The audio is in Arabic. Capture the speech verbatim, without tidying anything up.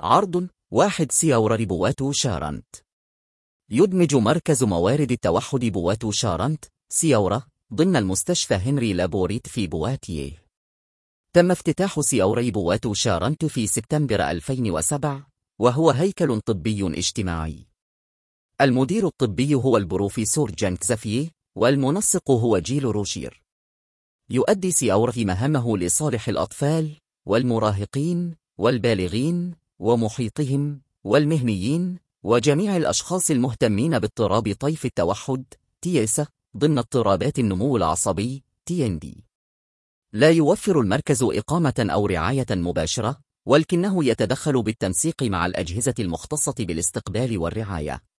عرض واحد سياورة بواتو شارنت. يدمج مركز موارد التوحد بواتو شارنت سياورة ضمن المستشفى هنري لابوريت في بواتيه. تم افتتاح سياورة بواتو شارنت في سبتمبر ألفين وسبعة، وهو هيكل طبي اجتماعي. المدير الطبي هو البروفيسور جان كزافييه، والمنسق هو جيل روشير. يؤدي سياورة مهامه لصالح الأطفال والمراهقين والبالغين ومحيطهم والمهنيين وجميع الأشخاص المهتمين باضطراب طيف التوحد تي إس ضمن اضطرابات النمو العصبي تي إن دي. لا يوفر المركز إقامة أو رعاية مباشرة، ولكنه يتدخل بالتنسيق مع الأجهزة المختصة بالاستقبال والرعاية.